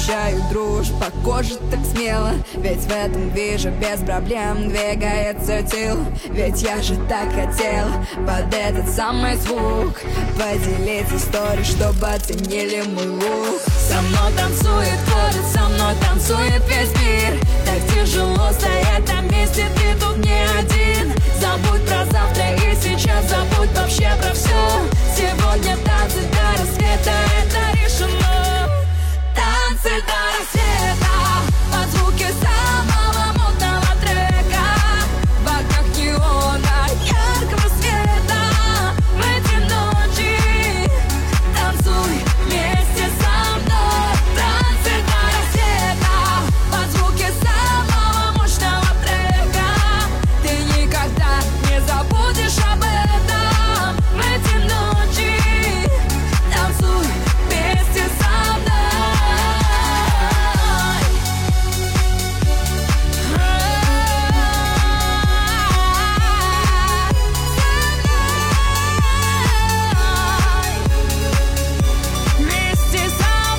ощущаю дрожь по коже так смело. Ведь в этом вижу без проблем двигается тело. Ведь я же так хотел под этот самый звук поделиться историей, чтобы оценили мой лук. Со мной танцует город, со мной танцует весь мир. Так тяжело стоять на месте, ты тут не один. Забудь про завтра и сейчас забудь вообще про все. Сегодня танцы до рассвета, это решено. Танцы до рассвета под звуки самого модного трека. В окнах неона яркого света. В эти ночи танцуй вместе со мной. Танцы до рассвета под звуки самого мощного трека. Ты никогда не забудешь об этом. В эти ночи танцуй вместе со мной. Вместе со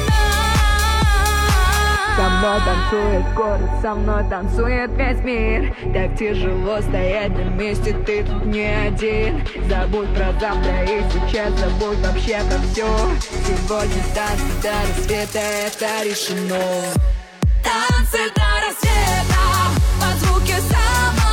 мной танцует город, со мной танцует весь мир. Так тяжело стоять на месте, ты тут не один. Забудь про завтра и сейчас забудь вообще про все. Сегодня танцы до рассвета, это решено. Танцы до рассвета под звуки самого